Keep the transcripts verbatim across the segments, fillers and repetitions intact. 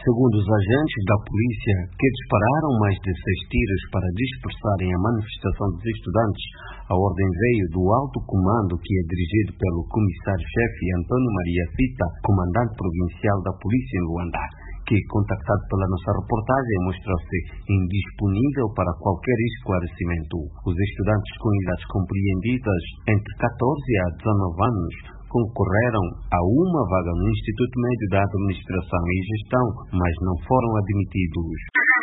Segundo os agentes da polícia, que dispararam mais de seis tiros para dispersarem a manifestação dos estudantes, a ordem veio do alto comando, que é dirigido pelo comissário-chefe Antônio Maria Fita, comandante provincial da polícia em Luanda, que, contactado pela nossa reportagem, mostrou-se indisponível para qualquer esclarecimento. Os estudantes com idades compreendidas entre catorze a dezanove anos concorreram a uma vaga no Instituto Médio da Administração e Gestão, mas não foram admitidos.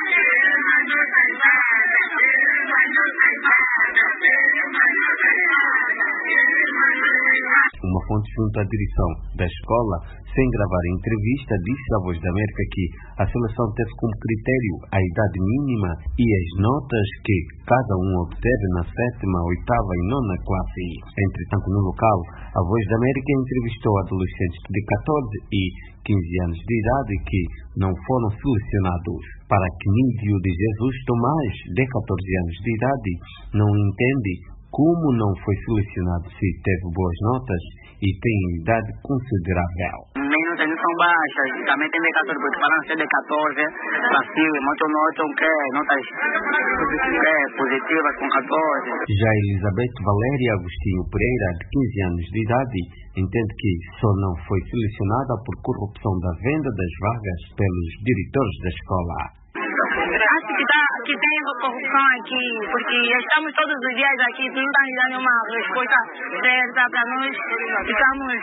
Uma fonte junto à direção da escola, sem gravar a entrevista, disse à Voz da América que a seleção teve como critério a idade mínima e as notas que cada um obteve na sétima, oitava e nona classe. Entretanto, no local, a Voz da América entrevistou adolescentes de catorze e quinze anos de idade que não foram selecionados. Para que Nídio de Jesus Tomás, de catorze anos de idade, não entende como não foi selecionado se teve boas notas e tem idade considerável. Menos eles são baixas, também tem de catorze, porque falam ser de catorze para cima, muitos notam que notas que, positivas com catorze. Já Elizabeth Valéria Agostinho Pereira, de quinze anos de idade, entende que só não foi selecionada por corrupção da venda das vagas pelos diretores da escola. Acho que, tá, que tem corrupção aqui, porque estamos todos os dias aqui, não está me dando uma resposta certa para nós. Ficamos.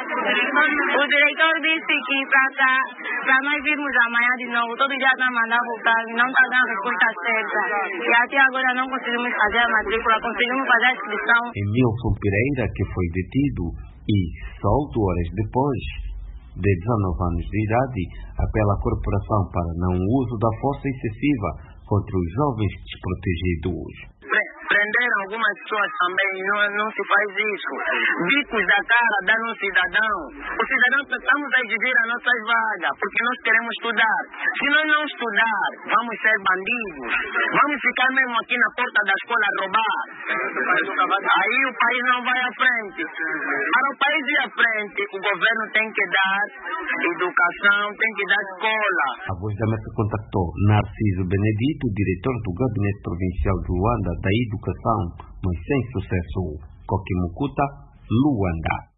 O diretor disse que para cá, para nós virmos amanhã de novo, todo dia está mandando voltar, não está dando a resposta certa. E até agora não conseguimos fazer a matrícula, conseguimos fazer a inscrição. Emilson Pereira, que foi detido e solto horas depois de dezanove anos de idade, apela à corporação para não uso da força excessiva contra os jovens desprotegidos. Prenderam algumas pessoas também, não, não se faz isso. Bicos da cara dando um cidadão. O cidadão, estamos a exigir a nossas vagas, porque nós queremos estudar. Se nós não estudar, vamos ser bandidos. Vamos ficar mesmo aqui na porta da escola a roubar. Aí o país não vai à frente. Para o país ir à frente, o governo tem que dar educação, tem que dar escola. A Voz da América contactou Narciso Benedito, diretor do Gabinete Provincial de Luanda da Educação, mas sem sucesso. Kokimukuta, Luanda.